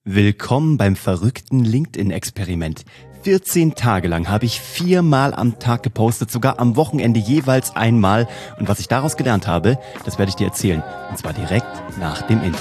Willkommen beim verrückten LinkedIn-Experiment. 14 Tage lang habe ich 4-mal am Tag gepostet, sogar am Wochenende jeweils einmal. Und was ich daraus gelernt habe, das werde ich dir erzählen. Und zwar direkt nach dem Intro.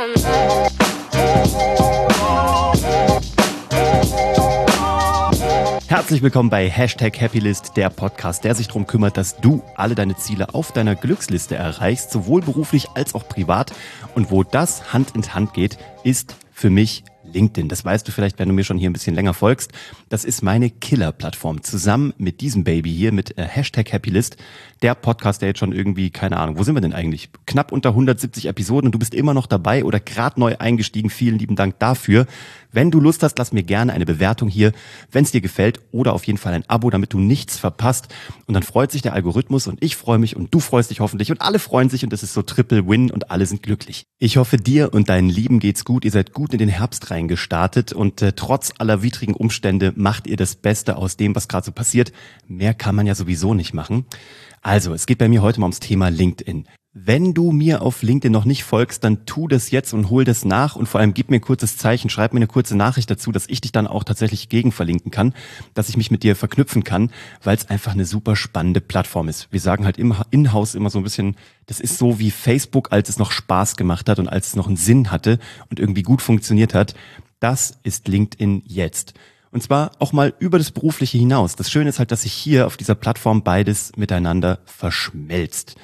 Herzlich willkommen bei #Happylist, der Podcast, der sich darum kümmert, dass du alle deine Ziele auf deiner Glücksliste erreichst, sowohl beruflich als auch privat. Und wo das Hand in Hand geht, ist für mich LinkedIn. Das weißt du vielleicht, wenn du mir schon hier ein bisschen länger folgst. Das ist meine Killer-Plattform. Zusammen mit diesem Baby hier, mit #Happylist, der Podcast, der jetzt schon irgendwie, keine Ahnung, wo sind wir denn eigentlich? Knapp unter 170 Episoden und du bist immer noch dabei oder gerade neu eingestiegen. Vielen lieben Dank dafür. Wenn du Lust hast, lass mir gerne eine Bewertung hier, wenn es dir gefällt, oder auf jeden Fall ein Abo, damit du nichts verpasst. Und dann freut sich der Algorithmus und ich freue mich und du freust dich hoffentlich und alle freuen sich und es ist so Triple Win und alle sind glücklich. Ich hoffe, dir und deinen Lieben geht's gut. Ihr seid gut in den Herbst reingestartet und trotz aller widrigen Umstände macht ihr das Beste aus dem, was gerade so passiert. Mehr kann man ja sowieso nicht machen. Also, es geht bei mir heute mal ums Thema LinkedIn. Wenn du mir auf LinkedIn noch nicht folgst, dann tu das jetzt und hol das nach und vor allem gib mir ein kurzes Zeichen, schreib mir eine kurze Nachricht dazu, dass ich dich dann auch tatsächlich gegenverlinken kann, dass ich mich mit dir verknüpfen kann, weil es einfach eine super spannende Plattform ist. Wir sagen halt im In-House immer so ein bisschen, das ist so wie Facebook, als es noch Spaß gemacht hat und als es noch einen Sinn hatte und irgendwie gut funktioniert hat. Das ist LinkedIn jetzt. Und zwar auch mal über das Berufliche hinaus. Das Schöne ist halt, dass sich hier auf dieser Plattform beides miteinander verschmelzt.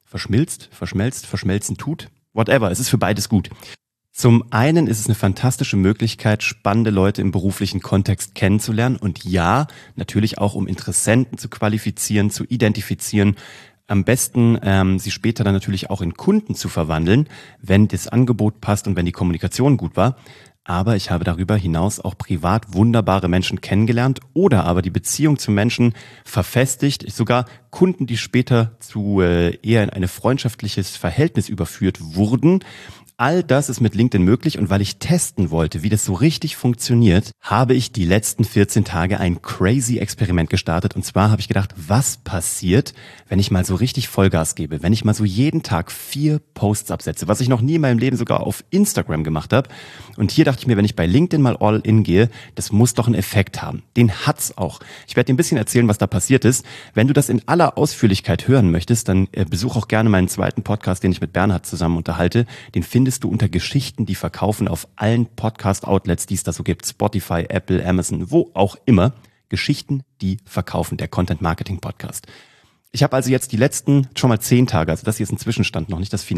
Verschmelzen tut, whatever, es ist für beides gut. Zum einen ist es eine fantastische Möglichkeit, spannende Leute im beruflichen Kontext kennenzulernen und ja, natürlich auch um Interessenten zu qualifizieren, zu identifizieren, am besten sie später dann natürlich auch in Kunden zu verwandeln, wenn das Angebot passt und wenn die Kommunikation gut war. Aber ich habe darüber hinaus auch privat wunderbare Menschen kennengelernt oder aber die Beziehung zu Menschen verfestigt, sogar Kunden, die später zu eher in ein freundschaftliches Verhältnis überführt wurden. All das ist mit LinkedIn möglich und weil ich testen wollte, wie das so richtig funktioniert, habe ich die letzten 14 Tage ein crazy Experiment gestartet. Und zwar habe ich gedacht, was passiert, wenn ich mal so richtig Vollgas gebe, wenn ich mal so jeden Tag 4 Posts absetze, was ich noch nie in meinem Leben sogar auf Instagram gemacht habe. Und hier dachte ich mir, wenn ich bei LinkedIn mal all in gehe, das muss doch einen Effekt haben. Den hat's auch. Ich werde dir ein bisschen erzählen, was da passiert ist. Wenn du das in aller Ausführlichkeit hören möchtest, dann besuch auch gerne meinen zweiten Podcast, den ich mit Bernhard zusammen unterhalte. Den findest du unter Geschichten, die verkaufen auf allen Podcast-Outlets, die es da so gibt. Spotify, Apple, Amazon, wo auch immer. Geschichten, die verkaufen, der Content-Marketing-Podcast. Ich habe also jetzt die letzten schon mal 10 Tage, also das hier ist ein Zwischenstand, noch nicht das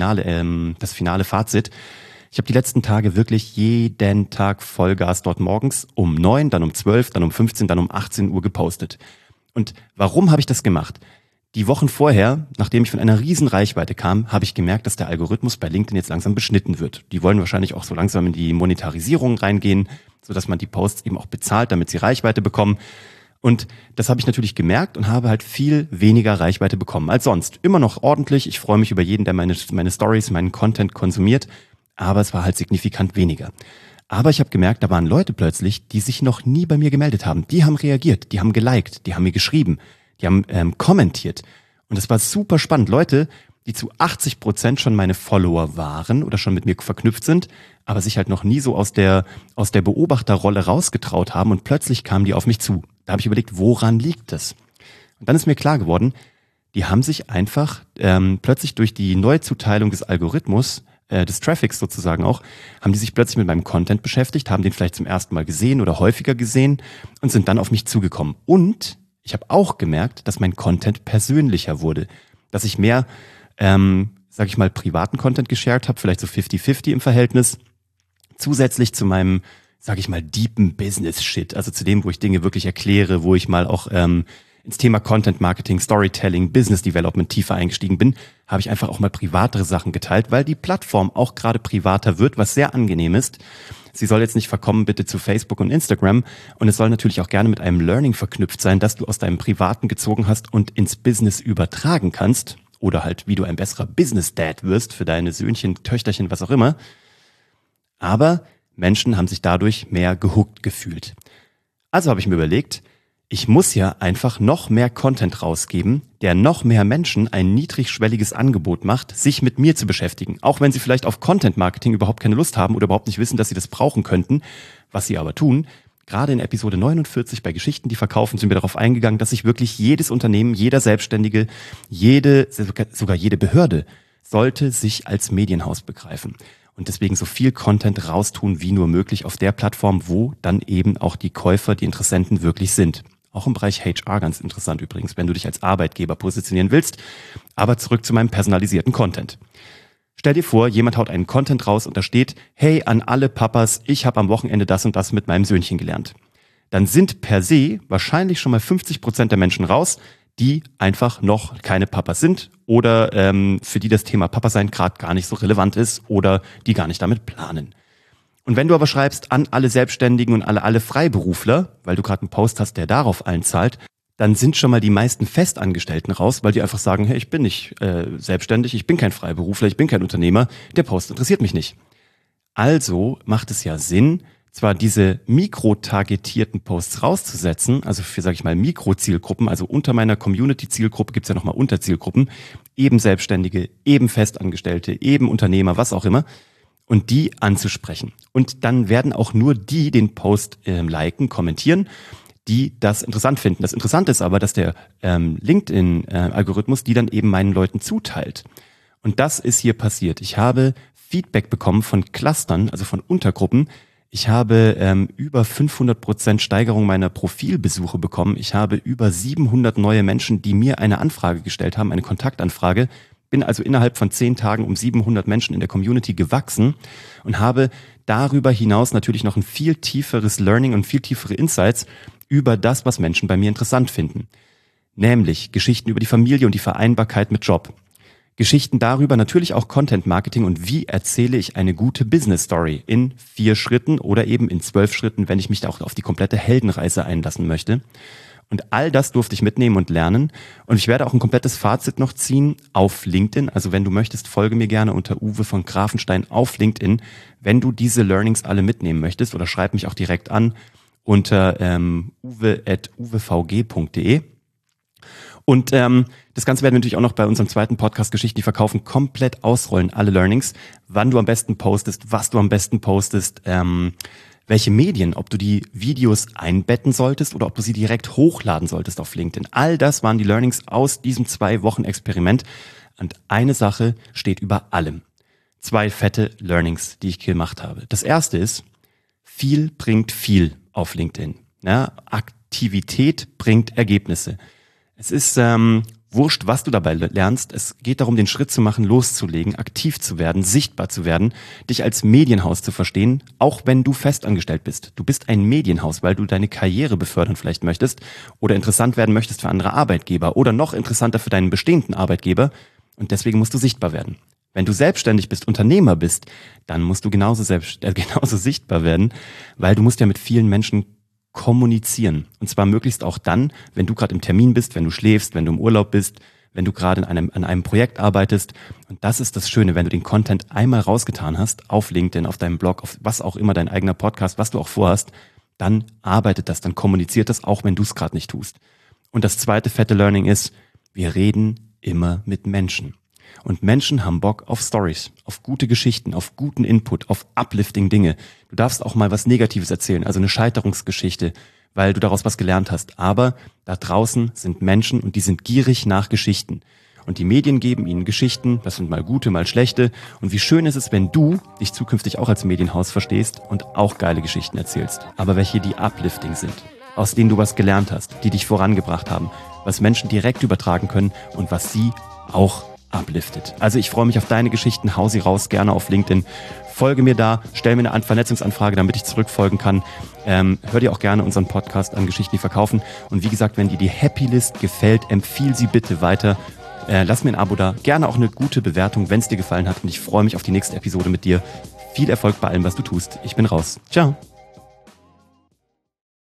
finale Fazit. Ich habe die letzten Tage wirklich jeden Tag Vollgas dort morgens um 9, dann um 12, dann um 15, dann um 18 Uhr gepostet. Und warum habe ich das gemacht? Die Wochen vorher, nachdem ich von einer riesen Reichweite kam, habe ich gemerkt, dass der Algorithmus bei LinkedIn jetzt langsam beschnitten wird. Die wollen wahrscheinlich auch so langsam in die Monetarisierung reingehen, sodass man die Posts eben auch bezahlt, damit sie Reichweite bekommen. Und das habe ich natürlich gemerkt und habe halt viel weniger Reichweite bekommen als sonst. Immer noch ordentlich. Ich freue mich über jeden, der meine Stories, meinen Content konsumiert. Aber es war halt signifikant weniger. Aber ich habe gemerkt, da waren Leute plötzlich, die sich noch nie bei mir gemeldet haben. Die haben reagiert, die haben geliked, die haben mir geschrieben. Die haben kommentiert. Und es war super spannend. Leute, die zu 80% schon meine Follower waren oder schon mit mir verknüpft sind, aber sich halt noch nie so aus der Beobachterrolle rausgetraut haben und plötzlich kamen die auf mich zu. Da habe ich überlegt, woran liegt das? Und dann ist mir klar geworden, die haben sich einfach plötzlich durch die Neuzuteilung des Algorithmus, des Traffics sozusagen auch, haben die sich plötzlich mit meinem Content beschäftigt, haben den vielleicht zum ersten Mal gesehen oder häufiger gesehen und sind dann auf mich zugekommen. Und ich habe auch gemerkt, dass mein Content persönlicher wurde, dass ich mehr, privaten Content geshared habe, vielleicht so 50-50 im Verhältnis, zusätzlich zu meinem, deepen Business-Shit, also zu dem, wo ich Dinge wirklich erkläre, wo ich mal auch ins Thema Content Marketing, Storytelling, Business Development tiefer eingestiegen bin, habe ich einfach auch mal privatere Sachen geteilt, weil die Plattform auch gerade privater wird, was sehr angenehm ist. Sie soll jetzt nicht verkommen bitte zu Facebook und Instagram und es soll natürlich auch gerne mit einem Learning verknüpft sein, das du aus deinem Privaten gezogen hast und ins Business übertragen kannst oder halt wie du ein besserer Business Dad wirst für deine Söhnchen, Töchterchen, was auch immer. Aber Menschen haben sich dadurch mehr gehookt gefühlt. Also habe ich mir überlegt, Ich muss ja einfach noch mehr Content rausgeben, der noch mehr Menschen ein niedrigschwelliges Angebot macht, sich mit mir zu beschäftigen. Auch wenn sie vielleicht auf Content-Marketing überhaupt keine Lust haben oder überhaupt nicht wissen, dass sie das brauchen könnten, was sie aber tun. Gerade in Episode 49 bei Geschichten, die verkaufen, sind wir darauf eingegangen, dass sich wirklich jedes Unternehmen, jeder Selbstständige, sogar jede Behörde sollte sich als Medienhaus begreifen. Und deswegen so viel Content raustun wie nur möglich auf der Plattform, wo dann eben auch die Käufer, die Interessenten wirklich sind. Auch im Bereich HR ganz interessant übrigens, wenn du dich als Arbeitgeber positionieren willst. Aber zurück zu meinem personalisierten Content. Stell dir vor, jemand haut einen Content raus und da steht, hey, an alle Papas, ich habe am Wochenende das und das mit meinem Söhnchen gelernt. Dann sind per se wahrscheinlich schon mal 50% der Menschen raus, die einfach noch keine Papas sind oder für die das Thema Papa sein gerade gar nicht so relevant ist oder die gar nicht damit planen. Und wenn du aber schreibst an alle Selbstständigen und alle Freiberufler, weil du gerade einen Post hast, der darauf einzahlt, dann sind schon mal die meisten Festangestellten raus, weil die einfach sagen, hey, ich bin nicht selbstständig, ich bin kein Freiberufler, ich bin kein Unternehmer, der Post interessiert mich nicht. Also macht es ja Sinn, zwar diese mikrotargetierten Posts rauszusetzen, also für, sage ich mal, Mikrozielgruppen, also unter meiner Community-Zielgruppe gibt's ja nochmal Unterzielgruppen, eben Selbstständige, eben Festangestellte, eben Unternehmer, was auch immer, und die anzusprechen. Und dann werden auch nur die den Post liken, kommentieren, die das interessant finden. Das Interessante ist aber, dass der LinkedIn-Algorithmus die dann eben meinen Leuten zuteilt. Und das ist hier passiert. Ich habe Feedback bekommen von Clustern, also von Untergruppen. Ich habe über 500% Steigerung meiner Profilbesuche bekommen. Ich habe über 700 neue Menschen, die mir eine Anfrage gestellt haben, eine Kontaktanfrage. Bin also innerhalb von 10 Tagen um 700 Menschen in der Community gewachsen und habe darüber hinaus natürlich noch ein viel tieferes Learning und viel tiefere Insights über das, was Menschen bei mir interessant finden. Nämlich Geschichten über die Familie und die Vereinbarkeit mit Job. Geschichten darüber, natürlich auch Content Marketing und wie erzähle ich eine gute Business Story in 4 Schritten oder eben in 12 Schritten, wenn ich mich da auch auf die komplette Heldenreise einlassen möchte. Und all das durfte ich mitnehmen und lernen. Und ich werde auch ein komplettes Fazit noch ziehen auf LinkedIn. Also wenn du möchtest, folge mir gerne unter Uwe von Grafenstein auf LinkedIn, wenn du diese Learnings alle mitnehmen möchtest, oder schreib mich auch direkt an unter uwe@uwvg.de. Und das Ganze werden wir natürlich auch noch bei unserem zweiten Podcast Geschichten, die verkaufen, komplett ausrollen, alle Learnings, wann du am besten postest, was du am besten postest, welche Medien, ob du die Videos einbetten solltest oder ob du sie direkt hochladen solltest auf LinkedIn. All das waren die Learnings aus diesem 2-Wochen-Experiment. Und eine Sache steht über allem. 2 fette Learnings, die ich gemacht habe. Das erste ist, viel bringt viel auf LinkedIn. Ja, Aktivität bringt Ergebnisse. Es ist wurscht, was du dabei lernst. Es geht darum, den Schritt zu machen, loszulegen, aktiv zu werden, sichtbar zu werden, dich als Medienhaus zu verstehen, auch wenn du festangestellt bist. Du bist ein Medienhaus, weil du deine Karriere befördern vielleicht möchtest oder interessant werden möchtest für andere Arbeitgeber oder noch interessanter für deinen bestehenden Arbeitgeber und deswegen musst du sichtbar werden. Wenn du selbstständig bist, Unternehmer bist, dann musst du genauso sichtbar werden, weil du musst ja mit vielen Menschen kommunizieren. Und zwar möglichst auch dann, wenn du gerade im Termin bist, wenn du schläfst, wenn du im Urlaub bist, wenn du gerade an einem Projekt arbeitest. Und das ist das Schöne, wenn du den Content einmal rausgetan hast, auf LinkedIn, auf deinem Blog, auf was auch immer, dein eigener Podcast, was du auch vorhast, dann arbeitet das, dann kommuniziert das, auch wenn du es gerade nicht tust. Und das zweite fette Learning ist, wir reden immer mit Menschen. Und Menschen haben Bock auf Stories, auf gute Geschichten, auf guten Input, auf uplifting Dinge. Du darfst auch mal was Negatives erzählen, also eine Scheiterungsgeschichte, weil du daraus was gelernt hast. Aber da draußen sind Menschen und die sind gierig nach Geschichten. Und die Medien geben ihnen Geschichten, das sind mal gute, mal schlechte. Und wie schön ist es, wenn du dich zukünftig auch als Medienhaus verstehst und auch geile Geschichten erzählst. Aber welche, die uplifting sind, aus denen du was gelernt hast, die dich vorangebracht haben, was Menschen direkt übertragen können und was sie auch upliftet. Also ich freue mich auf deine Geschichten, hau sie raus, gerne auf LinkedIn. Folge mir da, stell mir eine Vernetzungsanfrage, damit ich zurückfolgen kann. Hör dir auch gerne unseren Podcast an Geschichten, die verkaufen. Und wie gesagt, wenn dir die Happy List gefällt, empfiehl sie bitte weiter. Lass mir ein Abo da, gerne auch eine gute Bewertung, wenn es dir gefallen hat. Und ich freue mich auf die nächste Episode mit dir. Viel Erfolg bei allem, was du tust. Ich bin raus. Ciao.